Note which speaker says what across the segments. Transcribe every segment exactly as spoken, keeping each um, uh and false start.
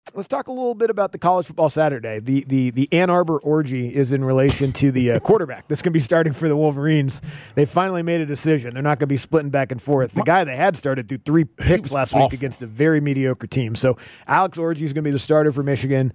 Speaker 1: let's talk a little bit about the college football Saturday. The the the Ann Arbor orgy is in relation to the uh, quarterback that's going to be starting for the Wolverines. They finally made a decision. They're not going to be splitting back and forth. The guy they had started threw three picks last
Speaker 2: awful.
Speaker 1: week against a very mediocre team. So Alex Orji is going to be the starter for Michigan.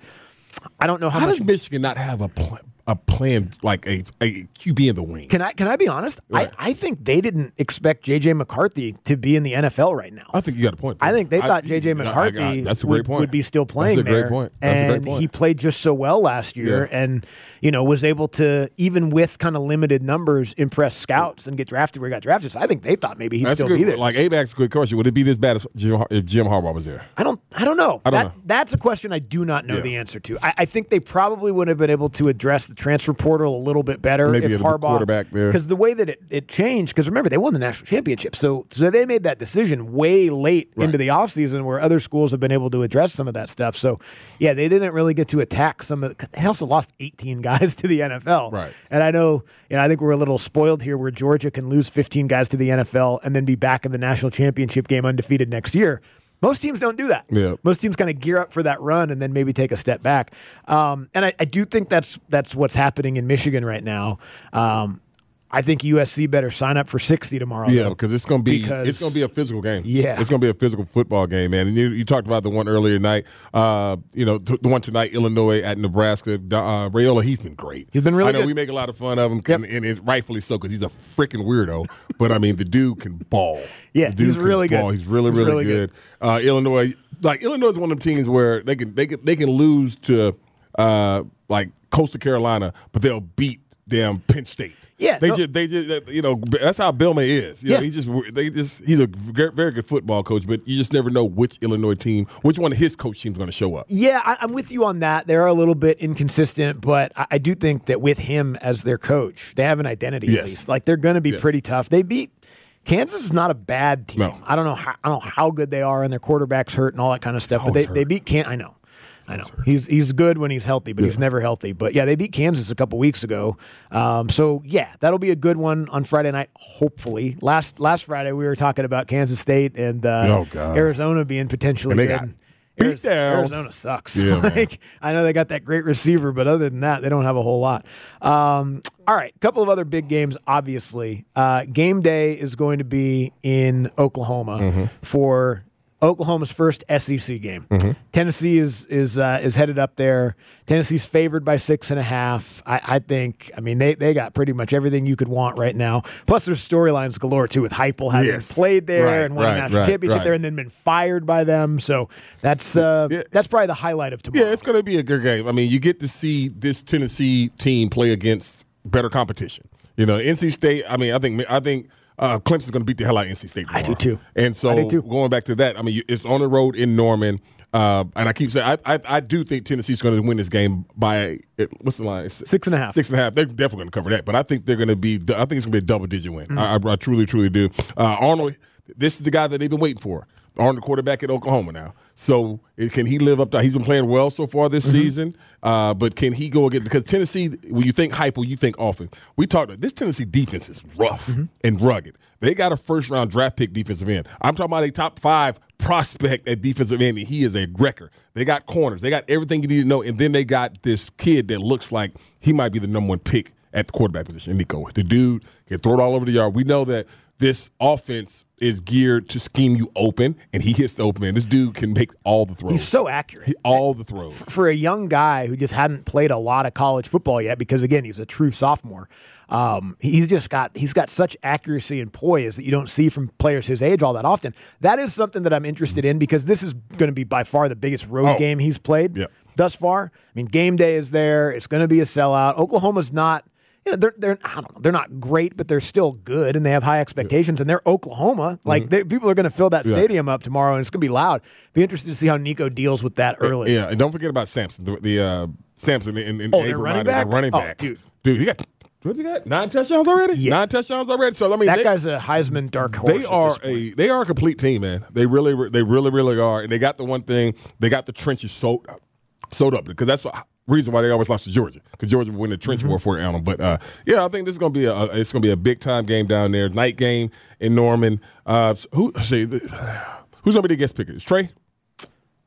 Speaker 1: I don't know how,
Speaker 2: how
Speaker 1: much.
Speaker 2: does Michigan not have a plan? A plan like a, a Q B in the wing.
Speaker 1: Can I can I be honest?
Speaker 2: Right.
Speaker 1: I, I think they didn't expect J J McCarthy to be in the N F L right now.
Speaker 2: I think you got a point.
Speaker 1: I think they
Speaker 2: I,
Speaker 1: thought J J
Speaker 2: I-
Speaker 1: McCarthy
Speaker 2: I- I- that's a
Speaker 1: would,
Speaker 2: great point.
Speaker 1: would be still playing
Speaker 2: That's a great
Speaker 1: there.
Speaker 2: point. That's a
Speaker 1: and
Speaker 2: great point.
Speaker 1: he played just so well last year,
Speaker 2: Yeah.
Speaker 1: and you know was able to, even with kind of limited numbers, impress scouts and get drafted where he got drafted. So I think they thought maybe he'd
Speaker 2: That's
Speaker 1: still
Speaker 2: a good,
Speaker 1: be there.
Speaker 2: Like Abe's a good question. Would it be this bad as Jim, Har- if Jim Harbaugh was there?
Speaker 1: I don't. I don't know.
Speaker 2: I don't
Speaker 1: that,
Speaker 2: know.
Speaker 1: That's a question I do not know
Speaker 2: Yeah.
Speaker 1: the answer to. I, I think they probably would have been able to address the transfer portal a little bit better
Speaker 2: Maybe
Speaker 1: if
Speaker 2: get a
Speaker 1: Harbaugh,
Speaker 2: quarterback there.
Speaker 1: because the way that it, it changed. Because remember, they won the national championship, so so they made that decision way late
Speaker 2: Right.
Speaker 1: into the offseason, where other schools have been able to address some of that stuff. So yeah, they didn't really get to attack some of. The, they also lost eighteen guys to the N F L,
Speaker 2: Right.
Speaker 1: And I know, you know, I think we're a little spoiled here, where Georgia can lose fifteen guys to the N F L and then be back in the national championship game undefeated next year. Most teams don't do that.
Speaker 2: Yeah.
Speaker 1: Most teams kind of gear up for that run and then maybe take a step back. Um, and I, I do think that's that's what's happening in Michigan right now. Um, I think U S C better sign up for sixty tomorrow.
Speaker 2: Yeah,
Speaker 1: though,
Speaker 2: because it's gonna be
Speaker 1: because-
Speaker 2: it's gonna be a physical game.
Speaker 1: Yeah.
Speaker 2: it's gonna be a physical football game, man. And you, you talked about the one earlier tonight. Uh, you know, t- the one tonight, Illinois at Nebraska. Uh, Raiola, he's been great.
Speaker 1: He's been really
Speaker 2: I know
Speaker 1: good.
Speaker 2: we make a lot of fun of him,
Speaker 1: Yep.
Speaker 2: and, and it's rightfully so because he's a freaking weirdo. But I mean, the dude can ball.
Speaker 1: Yeah,
Speaker 2: the dude
Speaker 1: he's
Speaker 2: can
Speaker 1: really good.
Speaker 2: ball. He's really,
Speaker 1: He's
Speaker 2: really,
Speaker 1: really
Speaker 2: good.
Speaker 1: good.
Speaker 2: Uh, Illinois, like Illinois, is one of them teams where they can they can they can lose to uh, like Coastal Carolina, but they'll beat damn Penn State.
Speaker 1: Yeah,
Speaker 2: they
Speaker 1: no-
Speaker 2: just they just you know that's how Bill May is. You know,
Speaker 1: Yeah.
Speaker 2: he just they just he's a very, very good football coach, but you just never know which Illinois team, which one of his coach teams is going to show up.
Speaker 1: Yeah, I, I'm with you on that. They're a little bit inconsistent, but I, I do think that with him as their coach, they have an identity
Speaker 2: Yes.
Speaker 1: at least. Like they're going to be
Speaker 2: Yes.
Speaker 1: pretty tough. They beat Kansas is not a bad team.
Speaker 2: No.
Speaker 1: I don't know how I don't know how good they are, and their quarterback's hurt and all that kind of stuff. But
Speaker 2: always
Speaker 1: they, they
Speaker 2: hurt.
Speaker 1: beat Can. I know. I know he's he's good when he's healthy, but he's
Speaker 2: Yeah.
Speaker 1: never healthy. But yeah, they beat Kansas a couple weeks ago. Um, so yeah, that'll be a good one on Friday night. Hopefully, last last Friday we were talking about Kansas State and uh,
Speaker 2: Oh, God.
Speaker 1: Arizona being potentially
Speaker 2: And they
Speaker 1: good.
Speaker 2: got beat
Speaker 1: Ariz-
Speaker 2: down.
Speaker 1: Arizona sucks.
Speaker 2: Yeah, man.
Speaker 1: like, I know they got that great receiver, but other than that, they don't have a whole lot. Um, all right, a couple of other big games, obviously. Uh, game day is going to be in Oklahoma
Speaker 2: Mm-hmm.
Speaker 1: for Oklahoma's first S E C game.
Speaker 2: Mm-hmm.
Speaker 1: Tennessee is is uh, is headed up there. Tennessee's favored by six and a half. I, I think. I mean, they they got pretty much everything you could want right now. Plus, there's storylines galore too with Heupel having
Speaker 2: Yes.
Speaker 1: played there
Speaker 2: Right,
Speaker 1: and won a
Speaker 2: right,
Speaker 1: national
Speaker 2: right,
Speaker 1: championship
Speaker 2: right.
Speaker 1: there, and then been fired by them. So that's uh,
Speaker 2: Yeah.
Speaker 1: that's probably the highlight of tomorrow.
Speaker 2: Yeah, it's going to be a good game. I mean, you get to see this Tennessee team play against better competition. You know, N C State. I mean, I think I think uh, Clemson's going to beat the hell out of N C State tomorrow.
Speaker 1: I do too.
Speaker 2: And so
Speaker 1: I do too.
Speaker 2: going back to that, I mean, you- it's on the road in Norman. Uh, and I keep saying, I, I, I do think Tennessee's going to win this game by it, what's the line?
Speaker 1: Six and a half.
Speaker 2: Six and a half. They're definitely going to cover that, but I think they're going to be. I think it's going to be a double digit win.
Speaker 1: Mm-hmm.
Speaker 2: I, I, I truly, truly do. Uh, Arnold, this is the guy that they've been waiting for. Arnold, quarterback at Oklahoma now. So eh, can he live up to? He's been playing well so far this
Speaker 1: Mm-hmm.
Speaker 2: season, uh, but can he go again? Because Tennessee, when you think Heupel, you think offense. We talked. This Tennessee defense is rough
Speaker 1: Mm-hmm.
Speaker 2: and rugged. They got a first round draft pick defensive end. I'm talking about a top five prospect at defensive end, and he is a wrecker. They got corners. They got everything you need to know, and then they got this kid that looks like he might be the number one pick at the quarterback position, Nico. The dude can throw it all over the yard. We know that this offense is geared to scheme you open, and he hits the open man. This dude can make all the throws.
Speaker 1: He's so accurate.
Speaker 2: He- all the throws.
Speaker 1: For a young guy who just hadn't played a lot of college football yet, because again, he's a true sophomore. Um, he's just got he's got such accuracy and poise that you don't see from players his age all that often. That is something that I'm interested in, because this is going to be by far the biggest road
Speaker 2: Oh.
Speaker 1: game he's played
Speaker 2: Yeah.
Speaker 1: thus far. I mean, game day is there. It's going to be a sellout. Oklahoma's not. You know, they're they're I don't know, they're not great, but they're still good, and they have high expectations. And they're Oklahoma. Like they, people are going to fill that
Speaker 2: Mm-hmm. Yeah.
Speaker 1: stadium up tomorrow, and it's going to be loud. Be interested to see how Nico deals with that early.
Speaker 2: Yeah, and don't forget about Sampson. The, the uh, Sampson and, and
Speaker 1: Oh, their
Speaker 2: Abraham,
Speaker 1: running
Speaker 2: their
Speaker 1: back?
Speaker 2: running
Speaker 1: Oh,
Speaker 2: back,
Speaker 1: dude.
Speaker 2: dude, he got what he got nine touchdowns already.
Speaker 1: Yeah.
Speaker 2: Nine touchdowns already. So I mean,
Speaker 1: That
Speaker 2: they,
Speaker 1: guy's a Heisman dark horse.
Speaker 2: They
Speaker 1: at
Speaker 2: are
Speaker 1: this point.
Speaker 2: a they are a complete team, man. They really they really really are, and they got the one thing. They got the trenches sewed sewed up, because that's what reason why they always lost to Georgia, because Georgia would win the trench
Speaker 1: Mm-hmm.
Speaker 2: war for Allen. But uh, yeah, I think this is gonna be a it's gonna be a big time game down there. Night game in Norman. Uh, so who see who's gonna be the guest picker? Is Trey?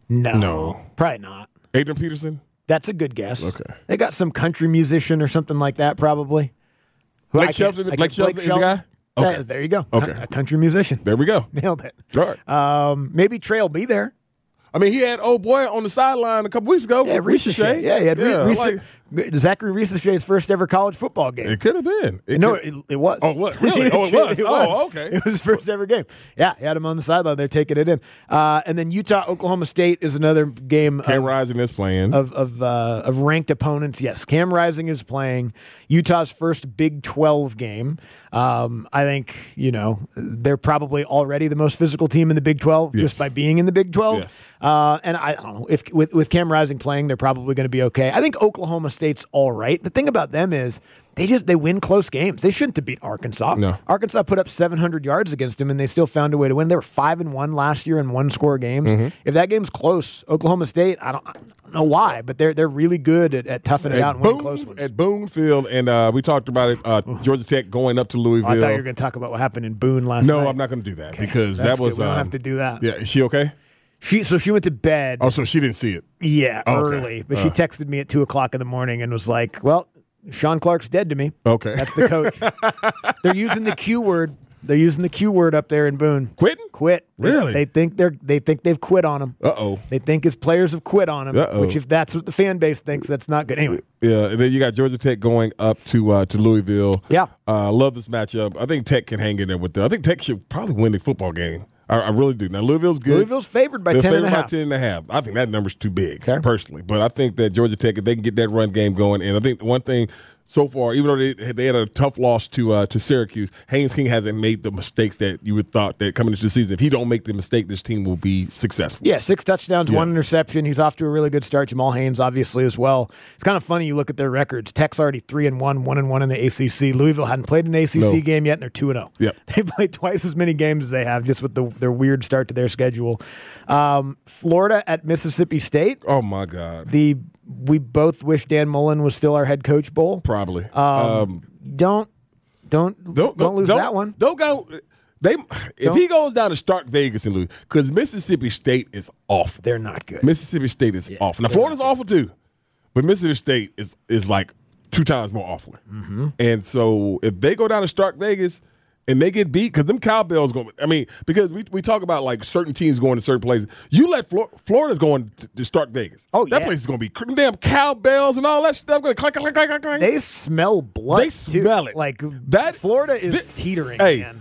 Speaker 1: No,
Speaker 2: No.
Speaker 1: probably not.
Speaker 2: Adrian Peterson?
Speaker 1: That's a good guess.
Speaker 2: Okay.
Speaker 1: They got some country musician or something like that, probably. Who
Speaker 2: Blake
Speaker 1: I can't-
Speaker 2: Shelton?
Speaker 1: I
Speaker 2: Blake
Speaker 1: can't-
Speaker 2: Shelton is the guy?
Speaker 1: That
Speaker 2: Okay.
Speaker 1: is- there you go.
Speaker 2: Okay.
Speaker 1: A, a country musician.
Speaker 2: There we go.
Speaker 1: Nailed it.
Speaker 2: All right.
Speaker 1: Um, maybe Trey will be there.
Speaker 2: I mean, he had old boy on the sideline a couple weeks ago.
Speaker 1: Yeah, Reese
Speaker 2: Shea.
Speaker 1: Yeah, he had
Speaker 2: yeah,
Speaker 1: Reese,
Speaker 2: like,
Speaker 1: Zachary Reese-Shea's first ever college football game.
Speaker 2: it could have been. It
Speaker 1: no,
Speaker 2: could-
Speaker 1: it, it was.
Speaker 2: Oh, what? Really? Oh, it was. Oh, okay.
Speaker 1: It was his first ever game. Yeah, he had him on the sideline. They're taking it in. Uh, and then Utah, Oklahoma State is another game.
Speaker 2: Cam
Speaker 1: of,
Speaker 2: Rising is playing.
Speaker 1: of of, uh, of ranked opponents. Yes, Cam Rising is playing Utah's first Big twelve game. Um, I think you know they're probably already the most physical team in the Big twelve
Speaker 2: Yes.
Speaker 1: just by being in the Big twelve.
Speaker 2: Yes.
Speaker 1: Uh, and I, I don't know if with with Cam Rising playing, they're probably going to be okay. I think Oklahoma State's all right. The thing about them is they just they win close games. They shouldn't have beat Arkansas.
Speaker 2: No.
Speaker 1: Arkansas put up seven hundred yards against them, and they still found a way to win. They were five and one last year in one score games.
Speaker 2: Mm-hmm.
Speaker 1: If that game's close, Oklahoma State, I don't, I don't know why, but they're they're really good at, at toughing it
Speaker 2: at,
Speaker 1: out and winning
Speaker 2: Boone,
Speaker 1: close ones.
Speaker 2: at Boone Field, and uh, we talked about it. Uh, Georgia Tech going up to Louisville.
Speaker 1: Oh, I thought you were going to talk about what happened in Boone last
Speaker 2: no,
Speaker 1: night.
Speaker 2: I'm not going to do that because
Speaker 1: That's
Speaker 2: that was.
Speaker 1: good. We don't
Speaker 2: um,
Speaker 1: have to do that.
Speaker 2: Yeah, is she okay?
Speaker 1: She so she went to bed.
Speaker 2: Oh, so she didn't see it.
Speaker 1: Yeah,
Speaker 2: Oh, okay.
Speaker 1: early, but she
Speaker 2: Uh.
Speaker 1: texted me at two o'clock in the morning and was like, "Well, Sean Clark's dead to me."
Speaker 2: Okay.
Speaker 1: That's the coach. They're using the Q word. They're using the Q word up there in Boone.
Speaker 2: Quitting?
Speaker 1: Quit. They-
Speaker 2: Really?
Speaker 1: They, think they're they think they've quit on him.
Speaker 2: Uh oh.
Speaker 1: They think his players have quit on him.
Speaker 2: Uh-oh.
Speaker 1: Which, if that's what the fan base thinks, that's not good. Anyway,
Speaker 2: Yeah, and then you got Georgia Tech going up to uh, to Louisville.
Speaker 1: Yeah.
Speaker 2: uh, love this matchup. I think Tech can hang in there with them. I think Tech should probably win the football game. I, I really do. Now Louisville's good.
Speaker 1: Louisville's favored by
Speaker 2: They're
Speaker 1: ten
Speaker 2: favored
Speaker 1: and a
Speaker 2: by
Speaker 1: half.
Speaker 2: ten and a half. I think that number's too big,
Speaker 1: Okay.
Speaker 2: personally. But I think that Georgia Tech, if they can get that run game going, and I think one thing so far, even though they they had a tough loss to uh, to Syracuse, Haynes King hasn't made the mistakes that you would thought that coming into the season. If he don't make the mistake, this team will be successful.
Speaker 1: Yeah, six touchdowns,
Speaker 2: Yeah.
Speaker 1: one interception. He's off to a really good start. Jamal Haynes, obviously, as well. It's kind of funny. You look at their records. Tech's already three and one, one and one in the A C C. Louisville hadn't played an A C C
Speaker 2: No.
Speaker 1: game yet, and they're two and zero.
Speaker 2: Yep.
Speaker 1: They played twice as many games as they have, just with the, their weird start to their schedule. Um, Florida at Mississippi State.
Speaker 2: Oh my God,
Speaker 1: The we both wish Dan Mullen was still our head coach. Bowl.
Speaker 2: probably.
Speaker 1: Um,
Speaker 2: Um,
Speaker 1: don't don't don't,
Speaker 2: don't,
Speaker 1: lose
Speaker 2: don't-
Speaker 1: that one.
Speaker 2: Don't go. They if
Speaker 1: Don't-
Speaker 2: he goes down to Stark Vegas and lose, because Mississippi State is awful.
Speaker 1: They're not good.
Speaker 2: Mississippi State is awful. Now Florida's awful too, but Mississippi State is is like two times more awful.
Speaker 1: Mm-hmm.
Speaker 2: And so if they go down to Stark Vegas and they get beat, because them cowbells going. I mean, because we we talk about like certain teams going to certain places. You let Flor- Florida's going to, to Stark Vegas.
Speaker 1: Oh,
Speaker 2: that
Speaker 1: yeah.
Speaker 2: place is going to be cr- them damn cowbells and all that stuff. Going to clank clank clank clank clank.
Speaker 1: They smell blood.
Speaker 2: They
Speaker 1: too.
Speaker 2: smell it.
Speaker 1: Like
Speaker 2: That-
Speaker 1: Florida is
Speaker 2: thi-
Speaker 1: teetering.
Speaker 2: Hey,
Speaker 1: man.